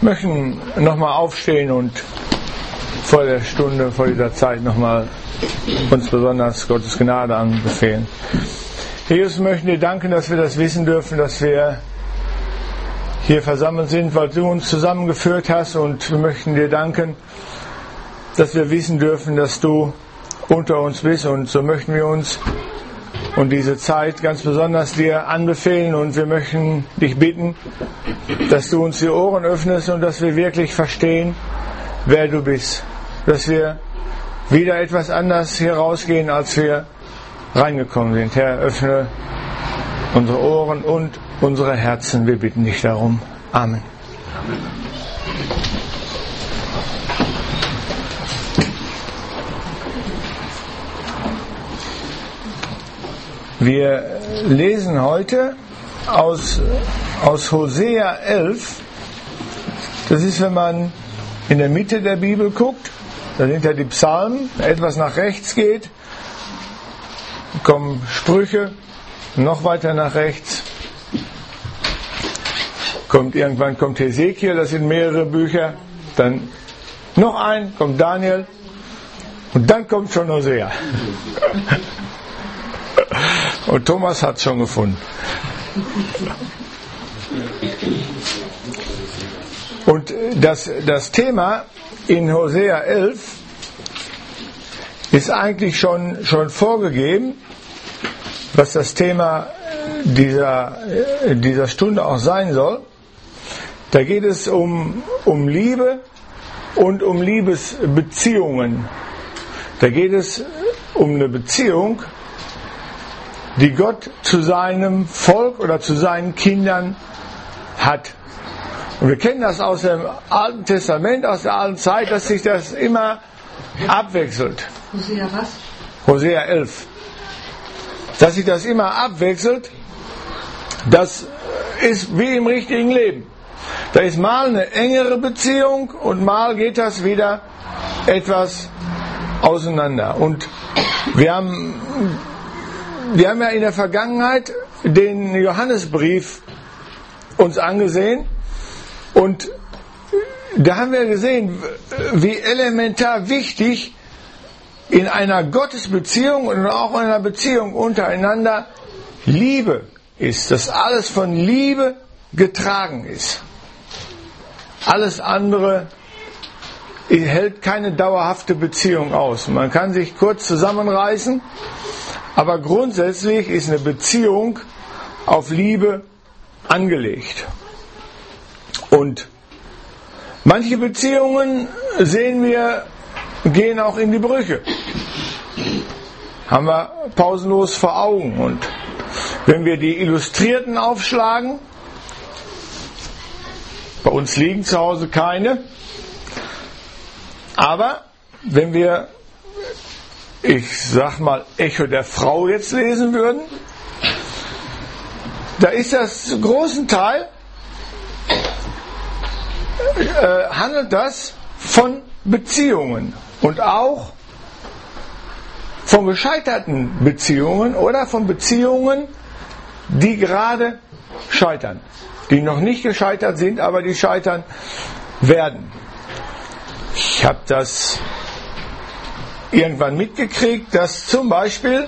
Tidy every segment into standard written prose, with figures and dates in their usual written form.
möchten nochmal aufstehen und vor der Stunde, vor dieser Zeit nochmal uns besonders Gottes Gnade anbefehlen. Jesus, wir möchten dir danken, dass wir das wissen dürfen, dass wir hier versammelt sind, weil du uns zusammengeführt hast, und wir möchten dir danken, dass wir wissen dürfen, dass du unter uns bist, und so möchten wir uns und diese Zeit ganz besonders dir anbefehlen, und wir möchten dich bitten, dass du uns die Ohren öffnest und dass wir wirklich verstehen, wer du bist, dass wir wieder etwas anders hier rausgehen, als wir reingekommen sind. Herr, öffne unsere Ohren und unsere Herzen, wir bitten dich darum. Amen. Wir lesen heute aus Hosea 11. Das ist, wenn man in der Mitte der Bibel guckt, da sind ja die Psalmen, etwas nach rechts geht, kommen Sprüche, noch weiter nach rechts, irgendwann kommt Hesekiel, das sind mehrere Bücher, dann noch ein, kommt Daniel, und dann kommt schon Hosea. Und Thomas hat es schon gefunden. Und das Thema in Hosea 11 ist eigentlich schon vorgegeben, was das Thema dieser Stunde auch sein soll. Da geht es um Liebe und um Liebesbeziehungen. Da geht es um eine Beziehung, die Gott zu seinem Volk oder zu seinen Kindern hat. Und wir kennen das aus dem Alten Testament, aus der alten Zeit, dass sich das immer abwechselt. Hosea was? Hosea 11. Dass sich das immer abwechselt, das ist wie im richtigen Leben. Da ist mal eine engere Beziehung und mal geht das wieder etwas auseinander. Und wir haben ja in der Vergangenheit den Johannesbrief uns angesehen, und da haben wir gesehen, wie elementar wichtig in einer Gottesbeziehung und auch in einer Beziehung untereinander Liebe ist, dass alles von Liebe getragen ist. Alles andere hält keine dauerhafte Beziehung aus. Man kann sich kurz zusammenreißen, aber grundsätzlich ist eine Beziehung auf Liebe angelegt. Und manche Beziehungen, sehen wir, gehen auch in die Brüche. Haben wir pausenlos vor Augen. Und wenn wir die Illustrierten aufschlagen, bei uns liegen zu Hause keine, aber wenn wir, ich sag mal, Echo der Frau jetzt lesen würden, da ist das zu großen Teil, handelt das von Beziehungen und auch von gescheiterten Beziehungen oder von Beziehungen, die gerade scheitern, die noch nicht gescheitert sind, aber die scheitern werden. Ich habe das irgendwann mitgekriegt, dass zum Beispiel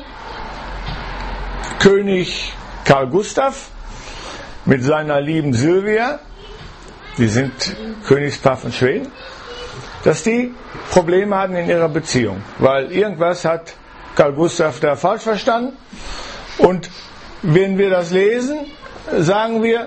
König Karl Gustav mit seiner lieben Silvia, die sind Königspaar von Schweden, dass die Probleme hatten in ihrer Beziehung, weil irgendwas hat Karl Gustav da falsch verstanden. Und wenn wir das lesen, sagen wir,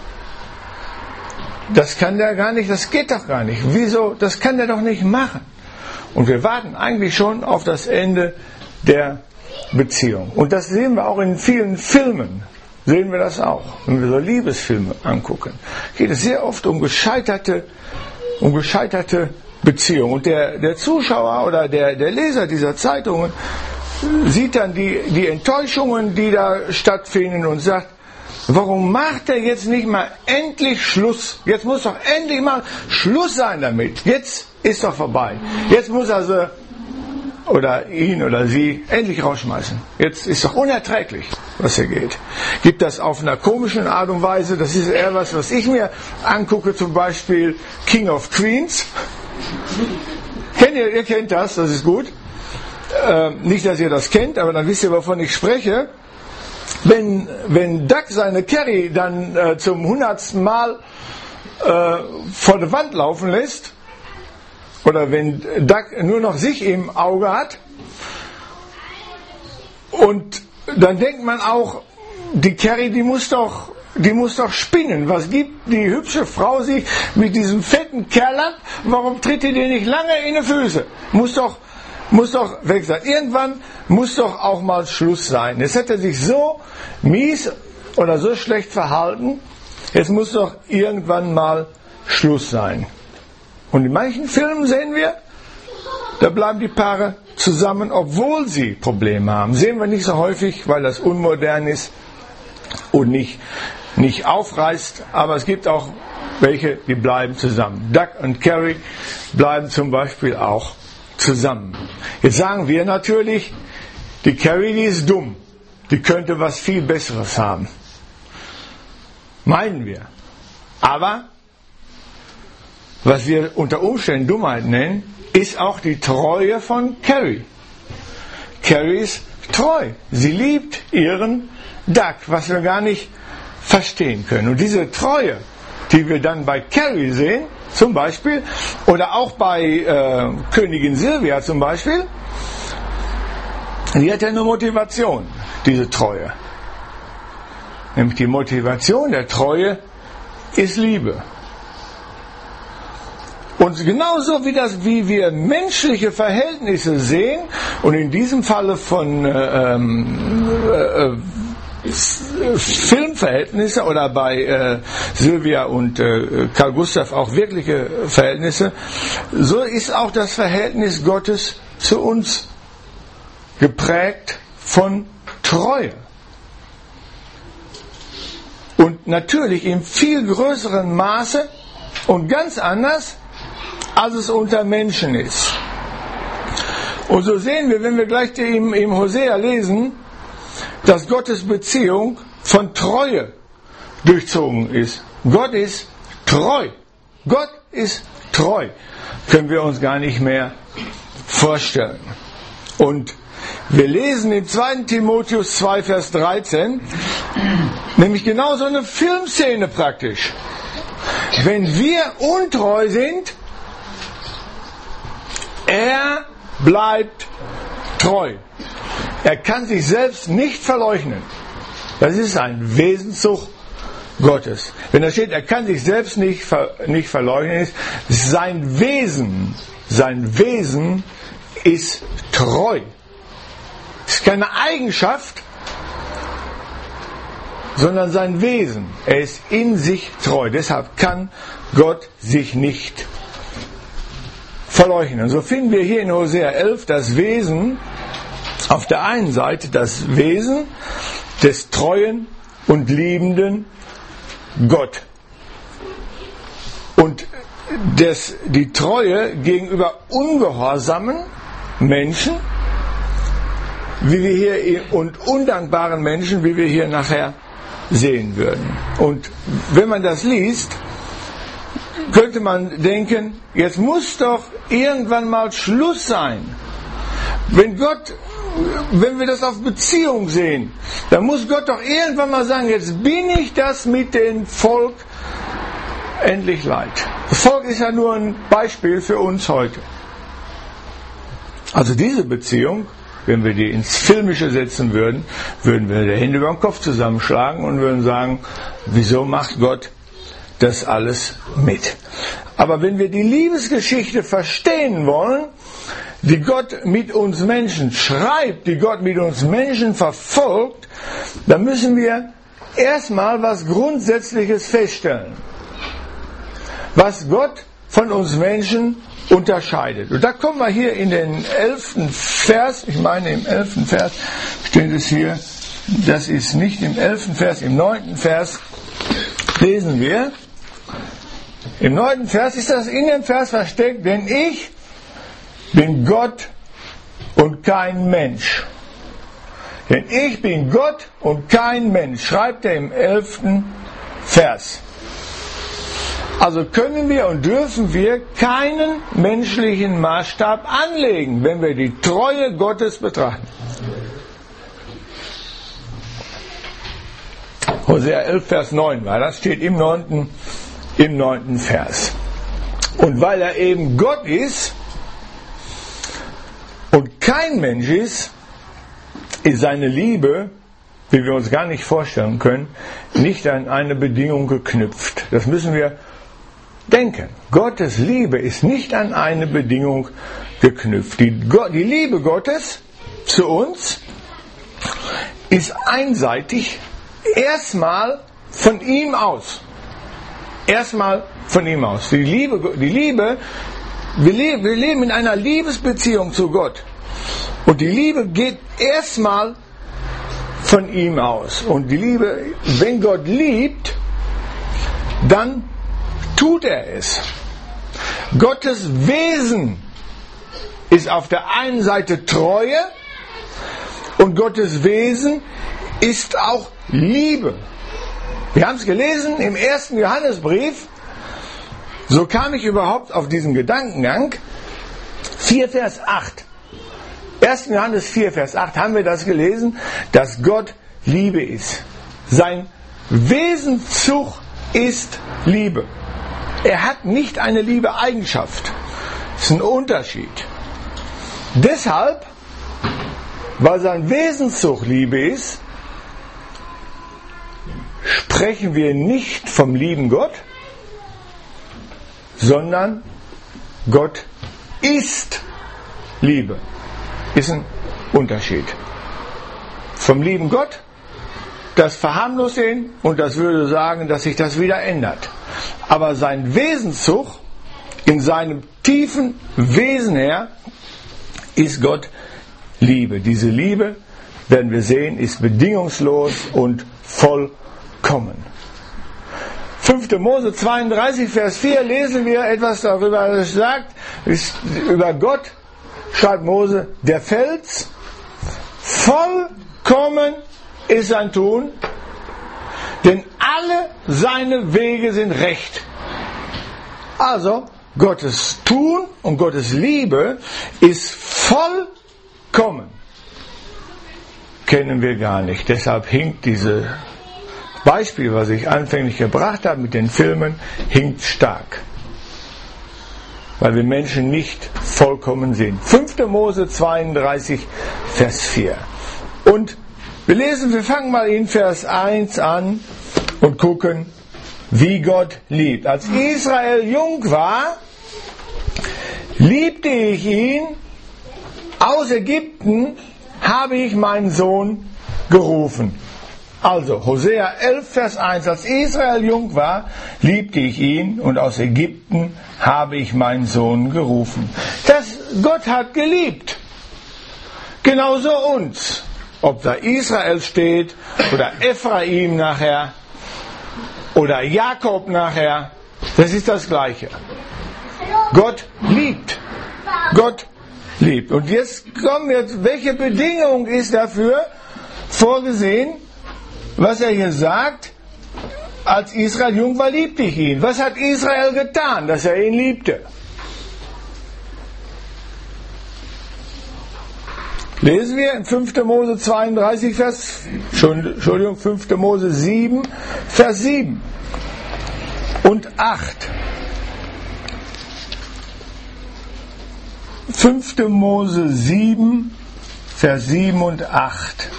das kann der gar nicht, das geht doch gar nicht. Wieso? Das kann der doch nicht machen. Und wir warten eigentlich schon auf das Ende der Beziehung. Und das sehen wir auch in vielen Filmen. Sehen wir das auch, wenn wir so Liebesfilme angucken. Geht es sehr oft um gescheiterte Beziehungen. Und der Zuschauer oder der Leser dieser Zeitungen sieht dann die Enttäuschungen, die da stattfinden, und sagt, warum macht er jetzt nicht mal endlich Schluss? Jetzt muss doch endlich mal Schluss sein damit. Jetzt ist doch vorbei. Jetzt muss er sie oder ihn oder sie endlich rausschmeißen. Jetzt ist doch unerträglich. was hier geht. Gibt das auf einer komischen Art und Weise, das ist eher was ich mir angucke, zum Beispiel King of Queens. Ihr kennt das ist gut. Nicht, dass ihr das kennt, aber dann wisst ihr, wovon ich spreche. Wenn Duck seine Carrie dann zum 100. Mal vor der Wand laufen lässt, oder wenn Duck nur noch sich im Auge hat, und dann denkt man auch, die Carrie, die muss doch spinnen. Was gibt die hübsche Frau sich mit diesem fetten Kerl ab? Warum tritt die dir nicht lange in die Füße? Muss doch weg sein. Irgendwann muss doch auch mal Schluss sein. Jetzt hat er sich so mies oder so schlecht verhalten. Jetzt muss doch irgendwann mal Schluss sein. Und in manchen Filmen sehen wir, da bleiben die Paare zusammen, obwohl sie Probleme haben. Sehen wir nicht so häufig, weil das unmodern ist und nicht aufreißt. Aber es gibt auch welche, die bleiben zusammen. Duck und Carrie bleiben zum Beispiel auch zusammen. Jetzt sagen wir natürlich, die Carrie, die ist dumm. Die könnte was viel Besseres haben. Meinen wir. Aber was wir unter Umständen Dummheit nennen, ist auch die Treue von Carrie. Carrie ist treu. Sie liebt ihren Duck, was wir gar nicht verstehen können. Und diese Treue, die wir dann bei Carrie sehen, zum Beispiel, oder auch bei Königin Silvia zum Beispiel, die hat ja eine Motivation, diese Treue. Nämlich die Motivation der Treue ist Liebe. Und genauso wie wir menschliche Verhältnisse sehen, und in diesem Falle von Filmverhältnisse oder bei Silvia und Karl Gustav auch wirkliche Verhältnisse, so ist auch das Verhältnis Gottes zu uns geprägt von Treue. Und natürlich im viel größeren Maße und ganz anders, als es unter Menschen ist. Und so sehen wir, wenn wir gleich im Hosea lesen, dass Gottes Beziehung von Treue durchzogen ist. Gott ist treu. Gott ist treu. Können wir uns gar nicht mehr vorstellen. Und wir lesen in 2. Timotheus 2, Vers 13, nämlich genau so eine Filmszene praktisch. Wenn wir untreu sind, er bleibt treu. Er kann sich selbst nicht verleugnen. Das ist ein Wesenszug Gottes. Wenn da steht, er kann sich selbst nicht verleugnen, ist sein Wesen ist treu. Es ist keine Eigenschaft, sondern sein Wesen. Er ist in sich treu. Deshalb kann Gott sich nicht verleugnen. So finden wir hier in Hosea 11 das Wesen, auf der einen Seite das Wesen des treuen und liebenden Gott. Und die Treue gegenüber ungehorsamen Menschen, wie wir hier, und undankbaren Menschen, wie wir hier nachher sehen würden. Und wenn man das liest, könnte man denken, jetzt muss doch irgendwann mal Schluss sein. Wenn wir das auf Beziehung sehen, dann muss Gott doch irgendwann mal sagen, jetzt bin ich das mit dem Volk endlich leid. Das Volk ist ja nur ein Beispiel für uns heute. Also diese Beziehung, wenn wir die ins Filmische setzen würden, würden wir die Hände über den Kopf zusammenschlagen und würden sagen, wieso macht Gott das alles mit? Aber wenn wir die Liebesgeschichte verstehen wollen, die Gott mit uns Menschen schreibt, die Gott mit uns Menschen verfolgt, dann müssen wir erstmal was Grundsätzliches feststellen, was Gott von uns Menschen unterscheidet. Und da kommen wir hier in den 11. Vers, ich meine im 11. Vers steht es hier, das ist nicht im 11. Vers, im 9. Vers lesen wir, im 9. Vers ist das in dem Vers versteckt, denn ich bin Gott und kein Mensch. Denn ich bin Gott und kein Mensch, schreibt er im 11. Vers. Also können wir und dürfen wir keinen menschlichen Maßstab anlegen, wenn wir die Treue Gottes betrachten. Hosea 11, Vers 9 war das, steht im 9. Vers. Und weil er eben Gott ist und kein Mensch ist seine Liebe, wie wir uns gar nicht vorstellen können, nicht an eine Bedingung geknüpft. Das müssen wir denken. Gottes Liebe ist nicht an eine Bedingung geknüpft. Die Liebe Gottes zu uns ist einseitig erstmal von ihm aus. Erstmal von ihm aus. Wir leben in einer Liebesbeziehung zu Gott. Und die Liebe geht erstmal von ihm aus. Und die Liebe, wenn Gott liebt, dann tut er es. Gottes Wesen ist auf der einen Seite Treue und Gottes Wesen ist auch Liebe. Wir haben es gelesen im 1. Johannesbrief. So kam ich überhaupt auf diesen Gedankengang. 4 Vers 8. 1. Johannes 4 Vers 8 haben wir das gelesen, dass Gott Liebe ist. Sein Wesenszug ist Liebe. Er hat nicht eine Liebe-Eigenschaft. Das ist ein Unterschied. Deshalb, weil sein Wesenszug Liebe ist, sprechen wir nicht vom lieben Gott, sondern Gott ist Liebe. Ist ein Unterschied. Vom lieben Gott, das verharmlost ihn und das würde sagen, dass sich das wieder ändert. Aber sein Wesenszug, in seinem tiefen Wesen her, ist Gott Liebe. Diese Liebe, werden wir sehen, ist bedingungslos und vollkommen. 5. Mose 32, Vers 4 lesen wir etwas darüber, was es sagt, über Gott schreibt Mose, der Fels, vollkommen ist sein Tun, denn alle seine Wege sind recht. Also, Gottes Tun und Gottes Liebe ist vollkommen. Kennen wir gar nicht. Deshalb hinkt dieses Beispiel, was ich anfänglich gebracht habe mit den Filmen, hinkt stark. Weil wir Menschen nicht vollkommen sind. 5. Mose 32, Vers 4. Und wir fangen mal in Vers 1 an und gucken, wie Gott liebt. Als Israel jung war, liebte ich ihn, aus Ägypten habe ich meinen Sohn gerufen. Also, Hosea 11, Vers 1, als Israel jung war, liebte ich ihn und aus Ägypten habe ich meinen Sohn gerufen. Gott hat geliebt. Genauso uns. Ob da Israel steht oder Ephraim nachher oder Jakob nachher, das ist das Gleiche. Gott liebt. Gott liebt. Und jetzt welche Bedingung ist dafür vorgesehen? Was er hier sagt, als Israel jung war, liebte ich ihn. Was hat Israel getan, dass er ihn liebte? Lesen wir in 5. Mose 32, 5. Mose 7, Vers 7 und 8. 5. Mose 7, Vers 7 und 8.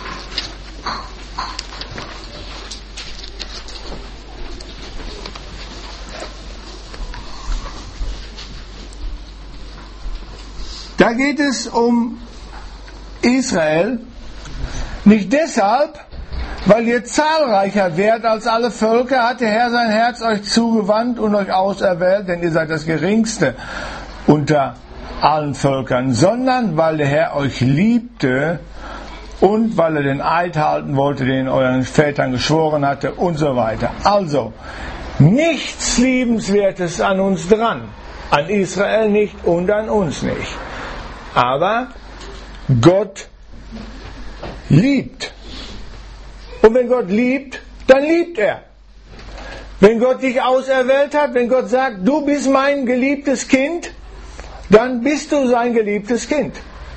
Da geht es um Israel, nicht deshalb, weil ihr zahlreicher wärt als alle Völker, hat der Herr sein Herz euch zugewandt und euch auserwählt, denn ihr seid das Geringste unter allen Völkern, sondern weil der Herr euch liebte und weil er den Eid halten wollte, den euren Vätern geschworen hatte und so weiter. Also, nichts Liebenswertes an uns dran, an Israel nicht und an uns nicht. Aber Gott liebt. Und wenn Gott liebt, dann liebt er. Wenn Gott dich auserwählt hat, wenn Gott sagt, du bist mein geliebtes Kind, dann bist du sein geliebtes Kind.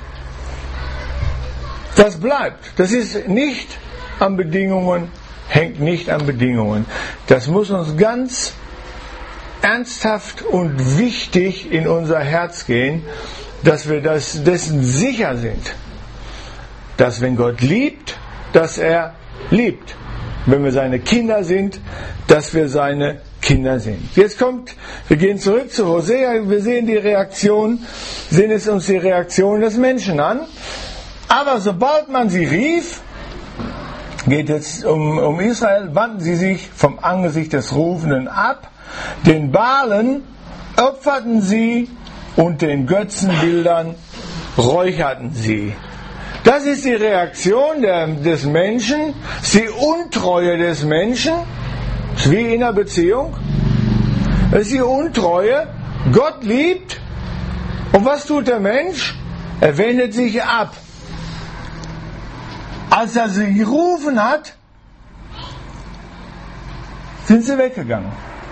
Das bleibt. Das ist nicht an Bedingungen, hängt nicht an Bedingungen. Das muss uns ganz ernsthaft und wichtig in unser Herz gehen, dass wir dessen sicher sind, dass wenn Gott liebt, dass er liebt. Wenn wir seine Kinder sind, dass wir seine Kinder sind. Jetzt wir gehen zurück zu Hosea, wir sehen es uns die Reaktion des Menschen an. Aber sobald man sie rief, geht es um Israel, wandten sie sich vom Angesicht des Rufenden ab, den Baalen opferten sie und den Götzenbildern räucherten sie. Das ist die Reaktion des Menschen, das ist die Untreue des Menschen, das ist wie in einer Beziehung. Das ist die Untreue. Gott liebt. Und was tut der Mensch? Er wendet sich ab. Als er sie gerufen hat, sind sie weggegangen.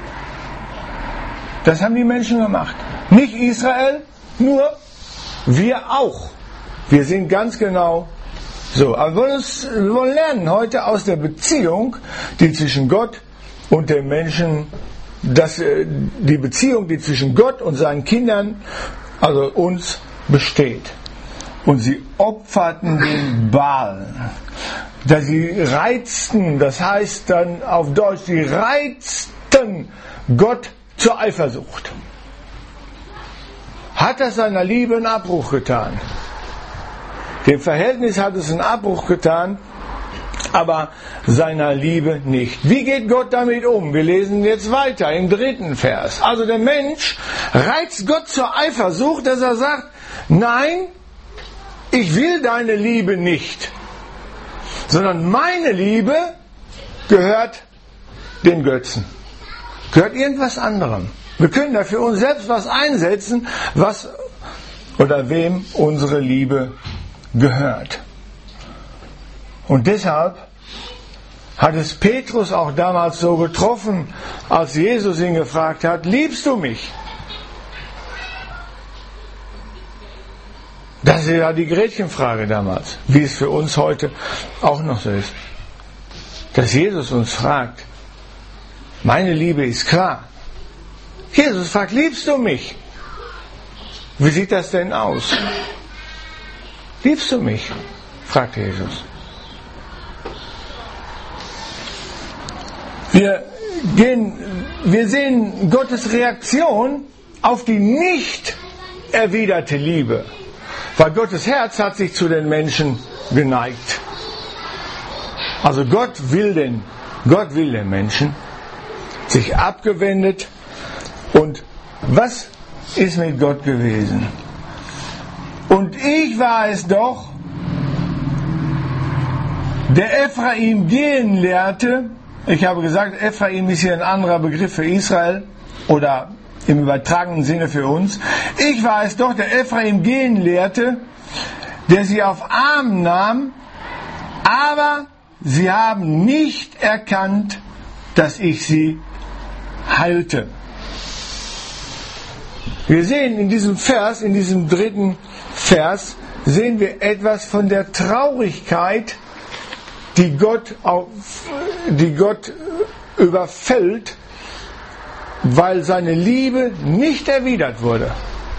Das haben die Menschen gemacht. Nicht Israel, nur wir auch. Wir sind ganz genau so. Aber wir wollen lernen heute aus der Beziehung, die zwischen Gott und dem Menschen, die Beziehung, die zwischen Gott und seinen Kindern, also uns, besteht. Und sie opferten den Baal. Sie reizten, das heißt dann auf Deutsch, sie reizten Gott zur Eifersucht. Hat das seiner Liebe einen Abbruch getan? Dem Verhältnis hat es einen Abbruch getan, aber seiner Liebe nicht. Wie geht Gott damit um? Wir lesen jetzt weiter im 3. Vers. Also der Mensch reizt Gott zur Eifersucht, dass er sagt, nein, ich will deine Liebe nicht, sondern meine Liebe gehört den Götzen, gehört irgendwas anderem. Wir können da für uns selbst was einsetzen, was oder wem unsere Liebe gehört. Und deshalb hat es Petrus auch damals so getroffen, als Jesus ihn gefragt hat, liebst du mich? Das ist ja die Gretchenfrage damals, wie es für uns heute auch noch so ist. Dass Jesus uns fragt, meine Liebe ist klar. Jesus fragt, liebst du mich? Wie sieht das denn aus? Liebst du mich? Fragt Jesus. Wir sehen Gottes Reaktion auf die nicht erwiderte Liebe. Weil Gottes Herz hat sich zu den Menschen geneigt. Also Gott will den Menschen, sich abgewendet. Und was ist mit Gott gewesen? Und ich war es doch, der Ephraim gehen lehrte. Ich habe gesagt, Ephraim ist hier ein anderer Begriff für Israel oder im übertragenen Sinne für uns. Ich war es doch, der Ephraim gehen lehrte, der sie auf Arm nahm, aber sie haben nicht erkannt, dass ich sie heilte. Wir sehen in diesem Vers, in diesem 3. Vers, sehen wir etwas von der Traurigkeit, die Gott überfällt, weil seine Liebe nicht erwidert wurde.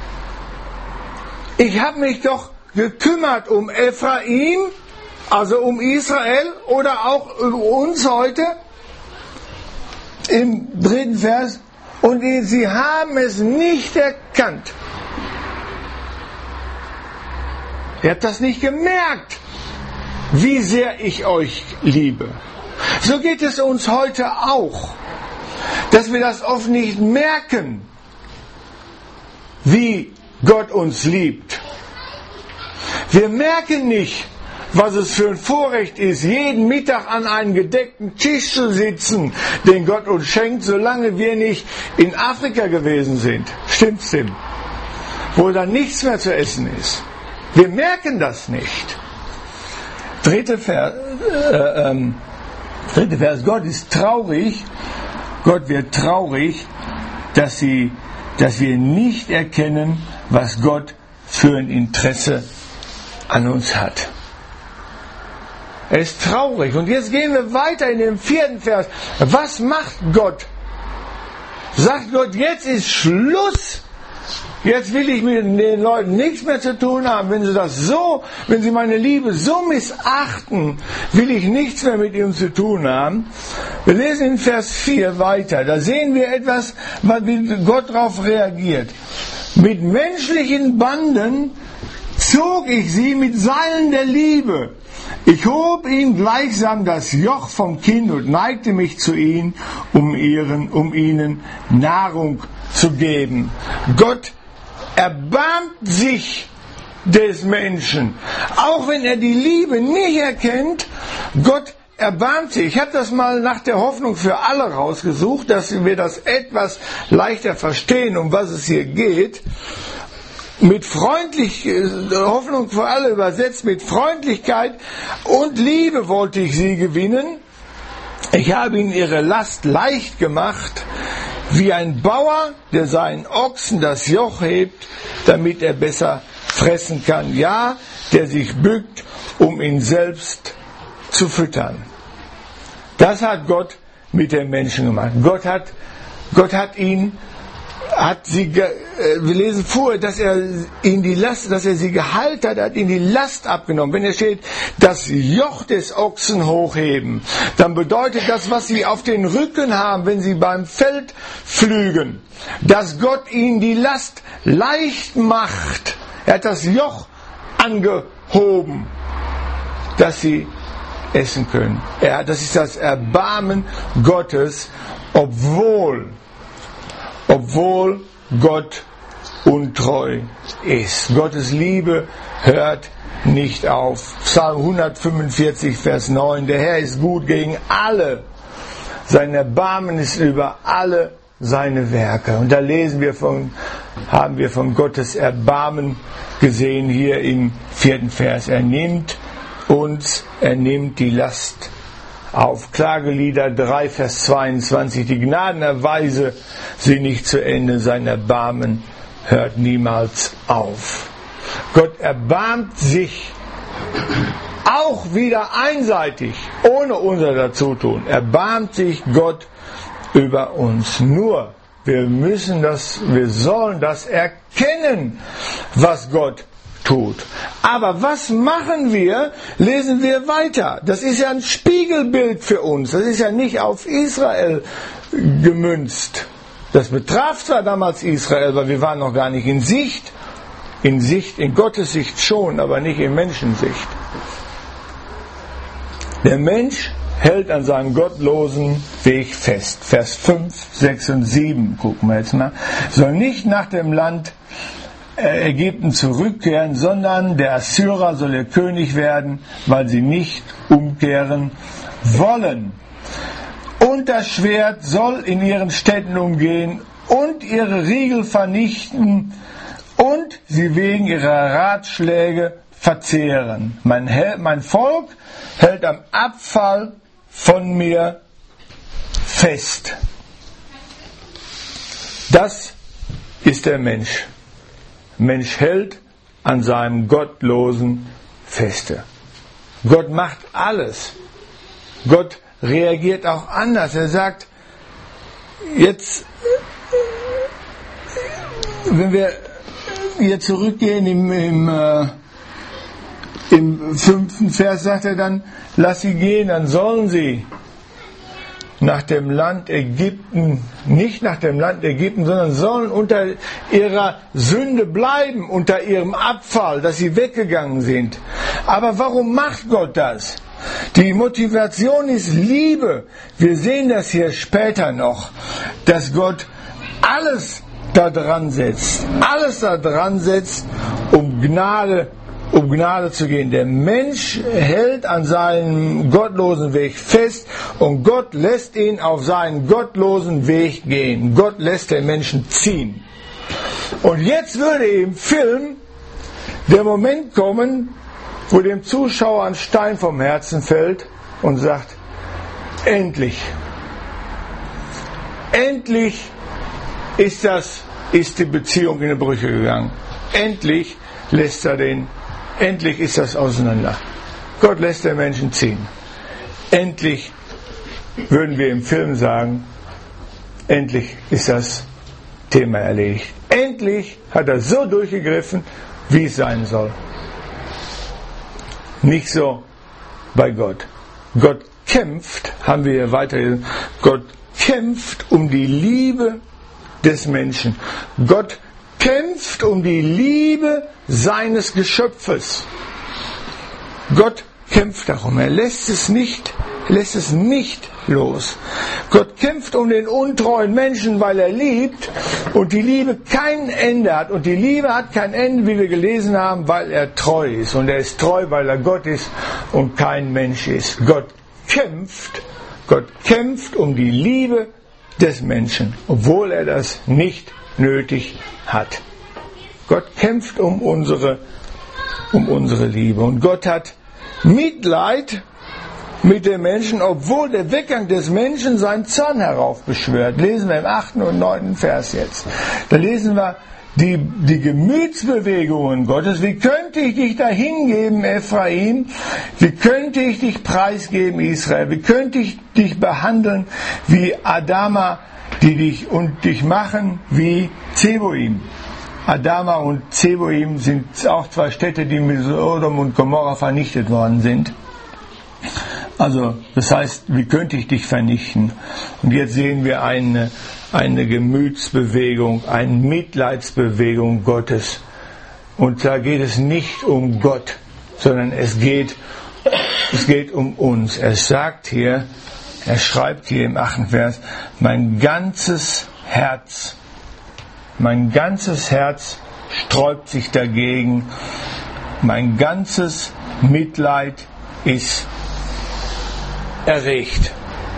Ich habe mich doch gekümmert um Ephraim, also um Israel oder auch um uns heute im 3. Vers, und sie haben es nicht erkannt. Ihr habt das nicht gemerkt, wie sehr ich euch liebe. So geht es uns heute auch, dass wir das oft nicht merken, wie Gott uns liebt. Wir merken nicht, was es für ein Vorrecht ist, jeden Mittag an einem gedeckten Tisch zu sitzen, den Gott uns schenkt, solange wir nicht in Afrika gewesen sind. Stimmt's denn? Wo dann nichts mehr zu essen ist. Wir merken das nicht. dritte Vers, Gott ist traurig, Gott wird traurig, dass wir nicht erkennen, was Gott für ein Interesse an uns hat. Er ist traurig. Und jetzt gehen wir weiter in dem 4. Vers. Was macht Gott? Sagt Gott, jetzt ist Schluss. Jetzt will ich mit den Leuten nichts mehr zu tun haben. Wenn sie meine Liebe so missachten, will ich nichts mehr mit ihnen zu tun haben. Wir lesen in Vers 4 weiter. Da sehen wir etwas, wie Gott darauf reagiert. Mit menschlichen Banden zog ich sie mit Seilen der Liebe. Ich hob ihnen gleichsam das Joch vom Kinn und neigte mich zu ihnen, um ihnen Nahrung zu geben. Gott erbarmt sich des Menschen. Auch wenn er die Liebe nicht erkennt, Gott erbarmt sich. Ich habe das mal nach der Hoffnung für alle rausgesucht, dass wir das etwas leichter verstehen, um was es hier geht. Mit Hoffnung für alle übersetzt, mit Freundlichkeit und Liebe wollte ich sie gewinnen. Ich habe ihnen ihre Last leicht gemacht, wie ein Bauer, der seinen Ochsen das Joch hebt, damit er besser fressen kann. Ja, der sich bückt, um ihn selbst zu füttern. Das hat Gott mit den Menschen gemacht. Gott hat sie, wir lesen vorher, dass er sie geheilt hat ihnen die Last abgenommen. Wenn er steht, das Joch des Ochsen hochheben, dann bedeutet das, was sie auf den Rücken haben, wenn sie beim Feld pflügen, dass Gott ihnen die Last leicht macht. Er hat das Joch angehoben, dass sie essen können. Das ist das Erbarmen Gottes, obwohl Gott untreu ist. Gottes Liebe hört nicht auf. Psalm 145, Vers 9. Der Herr ist gut gegen alle. Sein Erbarmen ist über alle seine Werke. Und da haben wir von Gottes Erbarmen gesehen hier im 4. Vers. Er nimmt die Last auf. Klagelieder 3, Vers 22. Die Gnadenerweise sind nicht zu Ende, sein Erbarmen hört niemals auf. Gott erbarmt sich auch wieder einseitig, ohne unser Dazutun. Erbarmt sich Gott über uns. Nur, wir sollen das erkennen, was Gott tut. Aber was machen wir? Lesen wir weiter. Das ist ja ein Spiegelbild für uns. Das ist ja nicht auf Israel gemünzt. Das betraf zwar damals Israel, aber wir waren noch gar nicht in Sicht. In Gottes Sicht schon, aber nicht in Menschensicht. Der Mensch hält an seinem gottlosen Weg fest. Vers 5, 6 und 7, gucken wir jetzt mal. Soll nicht nach dem Land Ägypten zurückkehren, sondern der Assyrer soll ihr König werden, weil sie nicht umkehren wollen. Und das Schwert soll in ihren Städten umgehen und ihre Riegel vernichten und sie wegen ihrer Ratschläge verzehren. Mein Volk hält am Abfall von mir fest. Das ist der Mensch. Mensch hält an seinem Gottlosen feste. Gott macht alles. Gott reagiert auch anders. Er sagt, jetzt, wenn wir hier zurückgehen im 5. Vers, sagt er dann, lass sie gehen, dann sollen sie nach dem Land Ägypten, nicht nach dem Land Ägypten, sondern sollen unter ihrer Sünde bleiben, unter ihrem Abfall, dass sie weggegangen sind. Aber warum macht Gott das? Die Motivation ist Liebe. Wir sehen das hier später noch, dass Gott alles da dran setzt, um Gnade zu gehen. Der Mensch hält an seinem gottlosen Weg fest und Gott lässt ihn auf seinen gottlosen Weg gehen. Gott lässt den Menschen ziehen. Und jetzt würde im Film der Moment kommen, wo dem Zuschauer ein Stein vom Herzen fällt und sagt, endlich ist die Beziehung in die Brüche gegangen. Endlich ist das auseinander. Gott lässt den Menschen ziehen. Endlich, würden wir im Film sagen, endlich ist das Thema erledigt. Endlich hat er so durchgegriffen, wie es sein soll. Nicht so bei Gott. Gott kämpft, haben wir hier weitergelesen, Gott kämpft um die Liebe des Menschen. Gott kämpft um die Liebe seines Geschöpfes. Gott kämpft darum. Er lässt es nicht los. Gott kämpft um den untreuen Menschen, weil er liebt und die Liebe kein Ende hat. Und die Liebe hat kein Ende, wie wir gelesen haben, weil er treu ist. Und er ist treu, weil er Gott ist und kein Mensch ist. Gott kämpft um die Liebe des Menschen, obwohl er das nicht nötig hat. Gott kämpft um unsere Liebe. Und Gott hat Mitleid mit dem Menschen, obwohl der Weggang des Menschen seinen Zorn heraufbeschwört. Lesen wir im 8. und 9. Vers jetzt. Da lesen wir die Gemütsbewegungen Gottes. Wie könnte ich dich dahingeben, Ephraim? Wie könnte ich dich preisgeben, Israel? Wie könnte ich dich behandeln wie Adama, die dich machen wie Zeboim? Adama und Zeboim sind auch zwei Städte, die mit Sodom und Gomorra vernichtet worden sind. Also, das heißt, wie könnte ich dich vernichten? Und jetzt sehen wir eine Gemütsbewegung, eine Mitleidsbewegung Gottes. Und da geht es nicht um Gott, sondern es geht um uns. Er schreibt hier im 8. Vers, mein ganzes Herz sträubt sich dagegen, mein ganzes Mitleid ist erregt.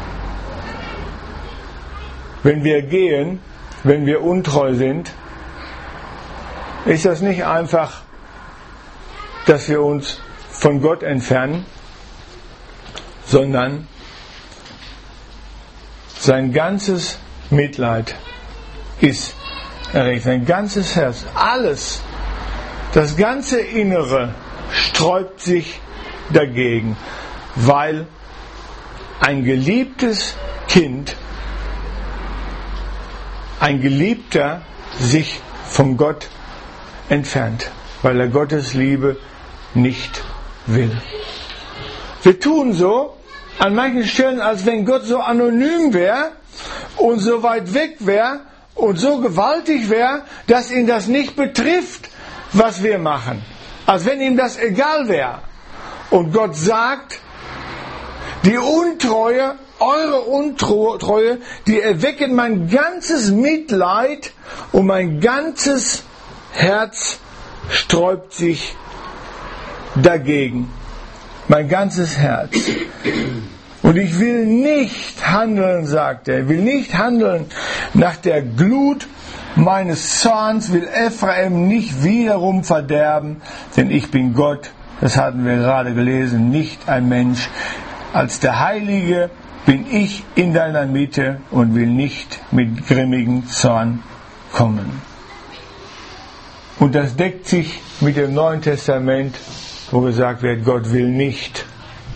Wenn wir gehen, wenn wir untreu sind, ist das nicht einfach, dass wir uns von Gott entfernen, sondern sein ganzes Mitleid ist erregt. Sein ganzes Herz, alles, das ganze Innere sträubt sich dagegen, weil ein geliebtes Kind, ein Geliebter sich von Gott entfernt, weil er Gottes Liebe nicht will. Wir tun so an manchen Stellen, als wenn Gott so anonym wäre und so weit weg wäre und so gewaltig wäre, dass ihn das nicht betrifft, was wir machen. Als wenn ihm das egal wäre. Und Gott sagt, die Untreue, eure Untreue, die erwecken mein ganzes Mitleid und mein ganzes Herz sträubt sich dagegen. Mein ganzes Herz. Und ich will nicht handeln, sagt er, will nicht handeln nach der Glut meines Zorns, will Ephraim nicht wiederum verderben, denn ich bin Gott, das hatten wir gerade gelesen, nicht ein Mensch. Als der Heilige bin ich in deiner Mitte und will nicht mit grimmigem Zorn kommen. Und das deckt sich mit dem Neuen Testament, wo gesagt wird, Gott will nicht,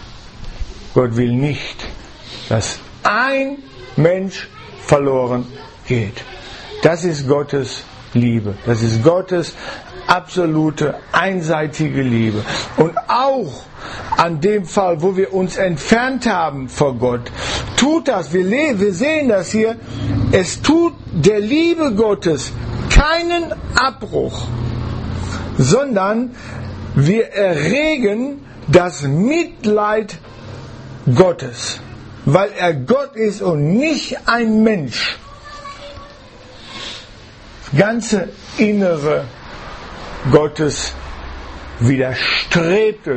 dass ein Mensch verloren geht. Das ist Gottes Liebe. Das ist Gottes absolute, einseitige Liebe. Und auch an dem Fall, wo wir uns entfernt haben vor Gott, tut das, wir sehen das hier, es tut der Liebe Gottes keinen Abbruch, sondern wir erregen das Mitleid Gottes, weil er Gott ist und nicht ein Mensch. Das ganze Innere Gottes widerstrebt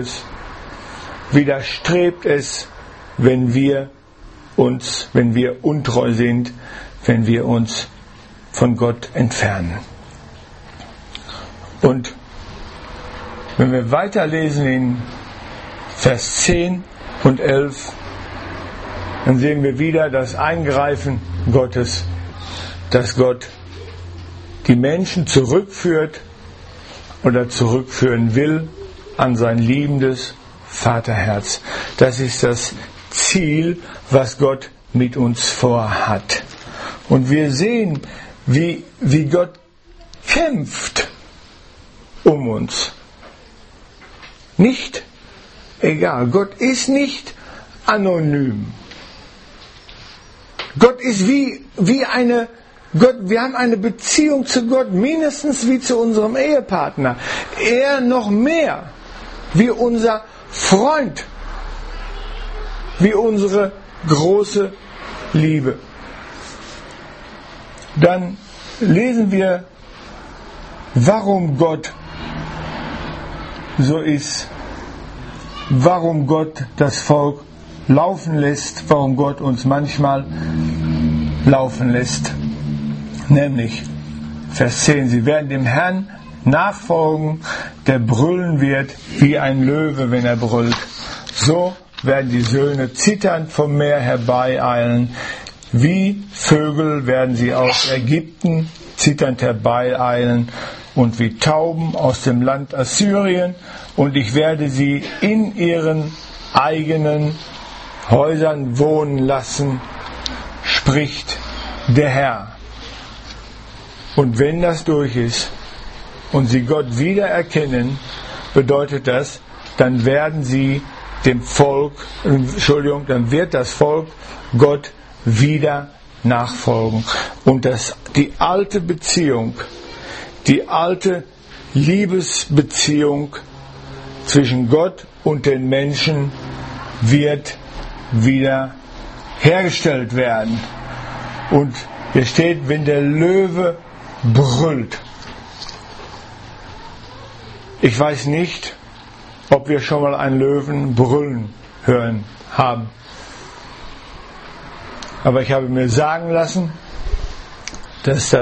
es, wenn wir untreu sind, wenn wir uns von Gott entfernen. Und Wenn wir weiterlesen in Vers 10 und 11, dann sehen wir wieder das Eingreifen Gottes, dass Gott die Menschen zurückführt oder zurückführen will an sein liebendes Vaterherz. Das ist das Ziel, was Gott mit uns vorhat. Und wir sehen, wie Gott kämpft um uns. Nicht egal. Gott ist nicht anonym. Gott ist wie eine Gott, wir haben eine Beziehung zu Gott, mindestens wie zu unserem Ehepartner. Er noch mehr wie unser Freund, wie unsere große Liebe. Dann lesen wir, warum Gott so ist, warum Gott das Volk laufen lässt, warum Gott uns manchmal laufen lässt. Nämlich, Vers 10, sie werden dem Herrn nachfolgen, der brüllen wird wie ein Löwe, wenn er brüllt. So werden die Söhne zitternd vom Meer herbeieilen. Wie Vögel werden sie aus Ägypten zitternd herbeieilen und wie Tauben aus dem Land Assyrien. Und ich werde sie in ihren eigenen Häusern wohnen lassen, spricht der Herr. Und wenn das durch ist und sie Gott wiedererkennen, bedeutet das, dann werden sie dann wird das Volk Gott wieder nachfolgen. Und die alte Beziehung, die alte Liebesbeziehung zwischen Gott und den Menschen wird wieder hergestellt werden. Und hier steht, wenn der Löwe brüllt. Ich weiß nicht, ob wir schon mal einen Löwen brüllen hören haben. Aber ich habe mir sagen lassen, dass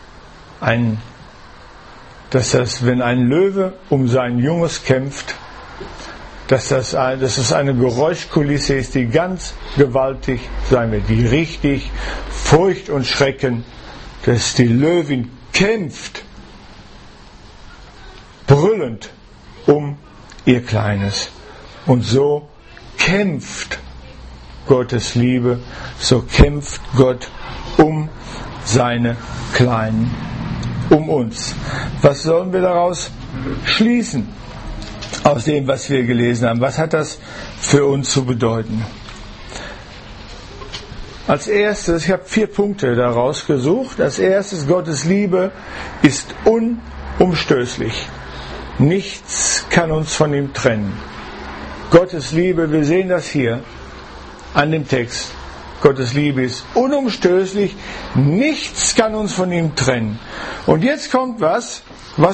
wenn ein Löwe um sein Junges kämpft, dass es eine Geräuschkulisse ist, die ganz gewaltig sein wird, die richtig Furcht und Schrecken, dass die Löwin kämpft, brüllend um ihr Kleines. Und so kämpft Gottes Liebe, so kämpft Gott um seine Kleinen, um uns. Was sollen wir daraus schließen, aus dem, was wir gelesen haben? Was hat das für uns zu bedeuten? Als erstes, ich habe 4 Punkte daraus gesucht. Als erstes, Gottes Liebe ist unumstößlich. Nichts kann uns von ihm trennen. Gottes Liebe, wir sehen das hier an dem Text. Gottes Liebe ist unumstößlich. Nichts kann uns von ihm trennen. Und jetzt kommt was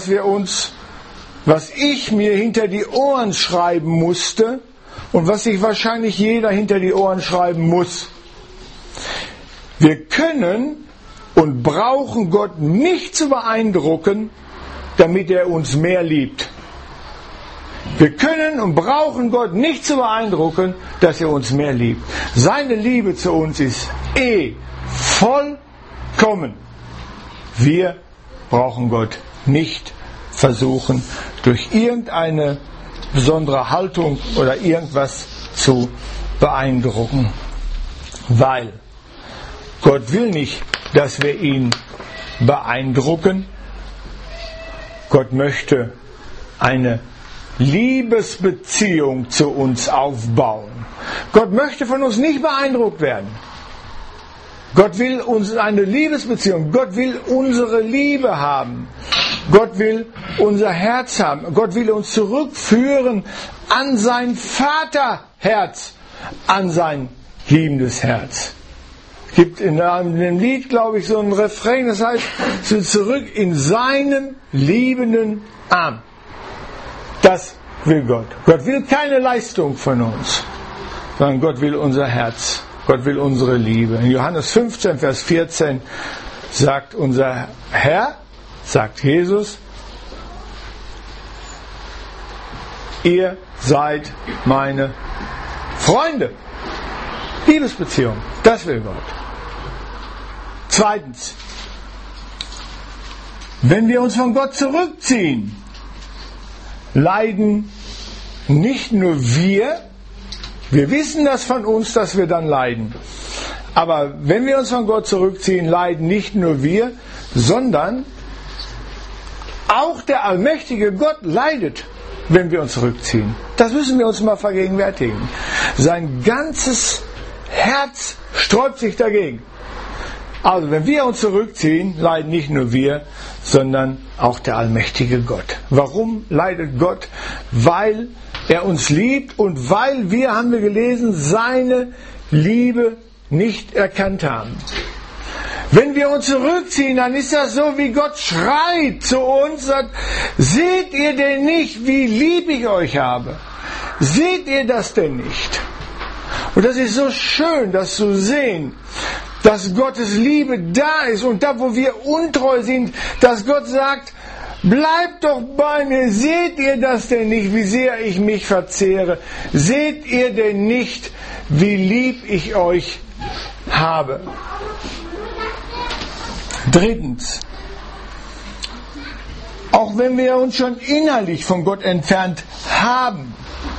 ich mir hinter die Ohren schreiben musste und was sich wahrscheinlich jeder hinter die Ohren schreiben muss. Wir können und brauchen Gott nicht zu beeindrucken, damit er uns mehr liebt. Wir können und brauchen Gott nicht zu beeindrucken, dass er uns mehr liebt. Seine Liebe zu uns ist vollkommen. Wir brauchen Gott nicht versuchen, durch irgendeine besondere Haltung oder irgendwas zu beeindrucken. Weil Gott will nicht, dass wir ihn beeindrucken. Gott möchte eine Liebesbeziehung zu uns aufbauen. Gott möchte von uns nicht beeindruckt werden. Gott will uns eine Liebesbeziehung. Gott will unsere Liebe haben. Gott will unser Herz haben. Gott will uns zurückführen an sein Vaterherz, an sein liebendes Herz. Es gibt in dem Lied, glaube ich, so ein Refrain, das heißt, zurück in seinen liebenden Arm. Das will Gott. Gott will keine Leistung von uns, sondern Gott will unser Herz. Gott will unsere Liebe. In Johannes 15, Vers 14 sagt unser Herr, sagt Jesus, ihr seid meine Freunde. Liebesbeziehung, das will Gott. Zweitens, wenn wir uns von Gott zurückziehen, leiden nicht nur wir wissen das von uns, dass wir dann leiden. Aber wenn wir uns von Gott zurückziehen, leiden nicht nur wir, sondern auch der allmächtige Gott leidet, wenn wir uns zurückziehen. Das müssen wir uns mal vergegenwärtigen. Sein ganzes Herz sträubt sich dagegen. Also wenn wir uns zurückziehen, leiden nicht nur wir, sondern auch der allmächtige Gott. Warum leidet Gott? Weil er uns liebt und weil wir, haben wir gelesen, seine Liebe nicht erkannt haben. Wenn wir uns zurückziehen, dann ist das so, wie Gott schreit zu uns, sagt, seht ihr denn nicht, wie lieb ich euch habe? Seht ihr das denn nicht? Und das ist so schön, das zu sehen, dass Gottes Liebe da ist und da, wo wir untreu sind, dass Gott sagt, bleibt doch bei mir, seht ihr das denn nicht, wie sehr ich mich verzehre? Seht ihr denn nicht, wie lieb ich euch habe? Drittens, auch wenn wir uns schon innerlich von Gott entfernt haben,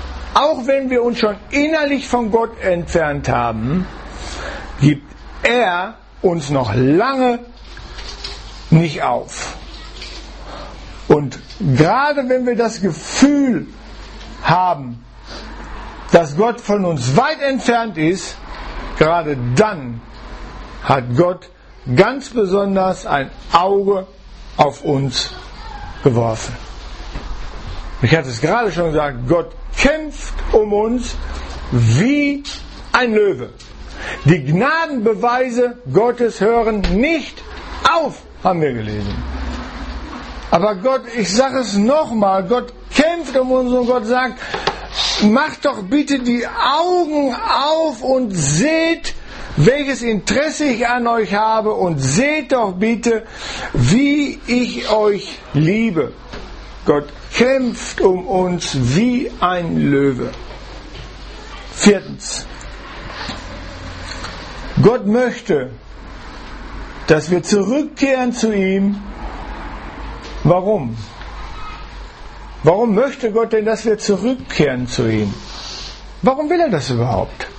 gibt er uns noch lange nicht auf. Und gerade wenn wir das Gefühl haben, dass Gott von uns weit entfernt ist, gerade dann hat Gott ganz besonders ein Auge auf uns geworfen. Ich hatte es gerade schon gesagt, Gott kämpft um uns wie ein Löwe. Die Gnadenbeweise Gottes hören nicht auf, haben wir gelesen. Aber Gott, ich sage es nochmal, Gott kämpft um uns und Gott sagt, macht doch bitte die Augen auf und seht, welches Interesse ich an euch habe und seht doch bitte, wie ich euch liebe. Gott kämpft um uns wie ein Löwe. Viertens. Gott möchte, dass wir zurückkehren zu ihm. Warum? Warum möchte Gott denn, dass wir zurückkehren zu ihm? Warum will er das überhaupt?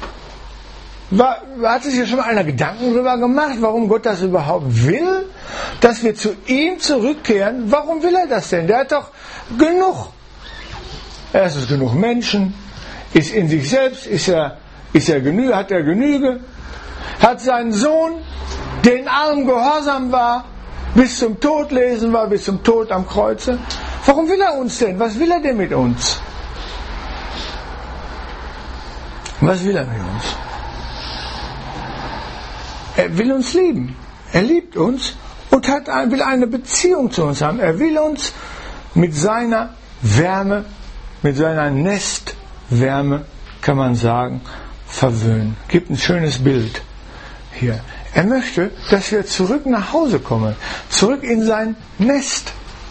Hat sich ja schon mal einer Gedanken darüber gemacht, warum Gott das überhaupt will? Dass wir zu ihm zurückkehren? Warum will er das denn? Der hat doch genug. Erstens genug Menschen, ist in sich selbst, hat er Genüge, hat seinen Sohn, der in allem gehorsam war, bis zum Tod lesen war, bis zum Tod am Kreuze. Warum will er uns denn? Was will er denn mit uns? Was will er mit uns? Er will uns lieben. Er liebt uns und will eine Beziehung zu uns haben. Er will uns mit seiner Wärme, mit seiner Nestwärme, kann man sagen, verwöhnen. Gibt ein schönes Bild hier. Er möchte, dass wir zurück nach Hause kommen, zurück in sein Nest.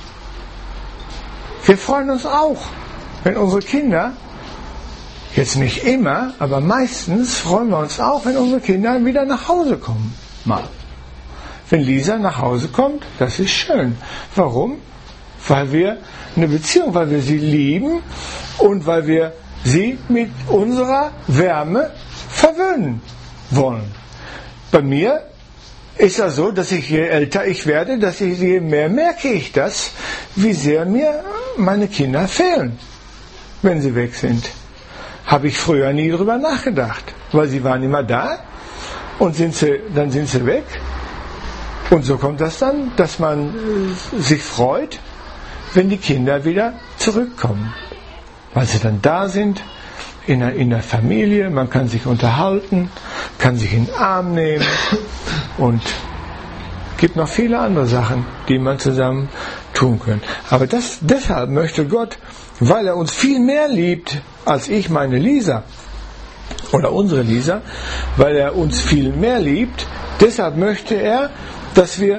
Wir freuen uns auch, wenn unsere Kinder, jetzt nicht immer, aber meistens freuen wir uns auch, wenn unsere Kinder wieder nach Hause kommen. Mal. Wenn Lisa nach Hause kommt, das ist schön. Warum? Weil wir eine Beziehung, weil wir sie lieben und weil wir sie mit unserer Wärme verwöhnen wollen. Bei mir ist das so, dass je älter ich werde, je mehr merke ich das, wie sehr mir meine Kinder fehlen, wenn sie weg sind. Habe ich früher nie drüber nachgedacht, weil sie waren immer da und dann sind sie weg. Und so kommt das dann, dass man sich freut, wenn die Kinder wieder zurückkommen. Weil sie dann da sind, in der Familie, man kann sich unterhalten, kann sich in den Arm nehmen und gibt noch viele andere Sachen, die man zusammen tun kann. Aber deshalb möchte Gott, weil er uns viel mehr liebt als ich meine Lisa oder unsere Lisa, weil er uns viel mehr liebt, deshalb möchte er, dass wir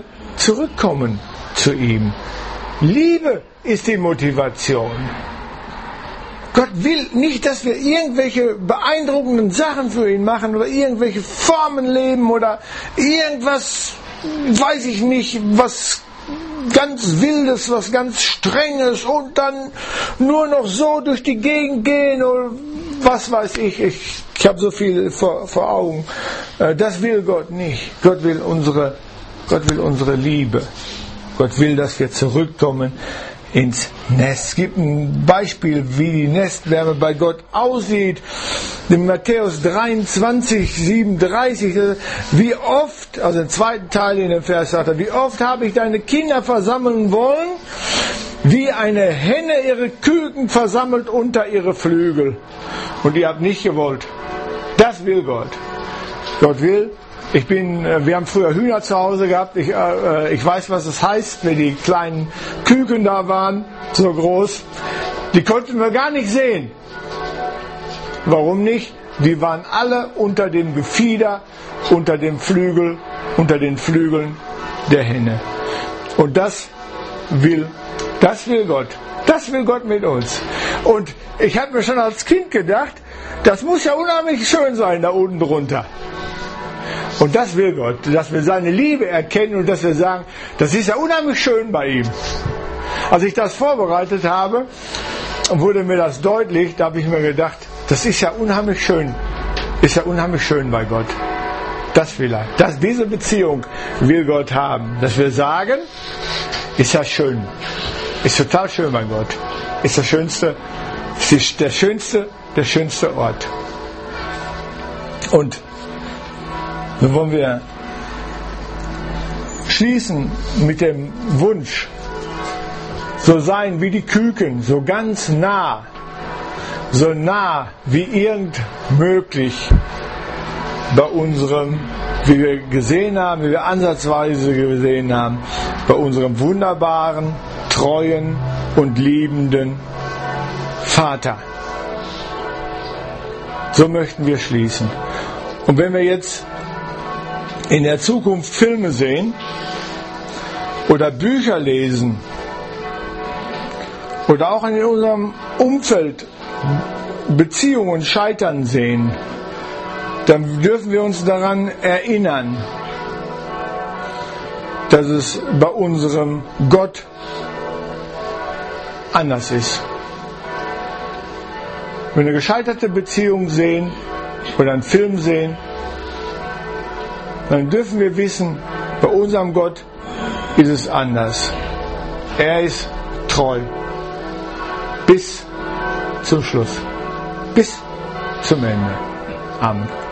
zurückkommen zu ihm. Liebe ist die Motivation. Gott will nicht, dass wir irgendwelche beeindruckenden Sachen für ihn machen oder irgendwelche Formen leben oder irgendwas, weiß ich nicht, was ganz Wildes, was ganz Strenges und dann nur noch so durch die Gegend gehen oder was weiß ich. Ich habe so viel vor Augen. Das will Gott nicht. Gott will unsere Liebe. Gott will, dass wir zurückkommen ins Nest. Es gibt ein Beispiel, wie die Nestwärme bei Gott aussieht. In Matthäus 23, 37, wie oft, also im zweiten Teil in dem Vers sagt er, wie oft habe ich deine Kinder versammeln wollen, wie eine Henne ihre Küken versammelt unter ihre Flügel. Und ihr habt nicht gewollt. Das will Gott. Gott will. Wir haben früher Hühner zu Hause gehabt. Ich weiß, was es heißt, wenn die kleinen Küken da waren, so groß. Die konnten wir gar nicht sehen. Warum nicht? Die waren alle unter dem Gefieder, unter den Flügeln der Henne. Und das will Gott. Das will Gott mit uns. Und ich habe mir schon als Kind gedacht, das muss ja unheimlich schön sein da unten drunter. Und das will Gott, dass wir seine Liebe erkennen und dass wir sagen, das ist ja unheimlich schön bei ihm. Als ich das vorbereitet habe, wurde mir das deutlich, da habe ich mir gedacht, das ist ja unheimlich schön bei Gott. Das will er. Diese Beziehung will Gott haben. Dass wir sagen, ist ja schön. Ist total schön bei Gott. Ist der schönste Ort. Und so wollen wir schließen mit dem Wunsch, so sein wie die Küken, so ganz nah, so nah wie irgend möglich bei unserem, wie wir gesehen haben, wie wir ansatzweise gesehen haben, bei unserem wunderbaren, treuen und liebenden Vater. So möchten wir schließen. Und wenn wir jetzt in der Zukunft Filme sehen oder Bücher lesen oder auch in unserem Umfeld Beziehungen scheitern sehen, dann dürfen wir uns daran erinnern, dass es bei unserem Gott anders ist. Wenn wir eine gescheiterte Beziehung sehen oder einen Film sehen, dann dürfen wir wissen, bei unserem Gott ist es anders. Er ist treu. Bis zum Schluss. Bis zum Ende. Amen.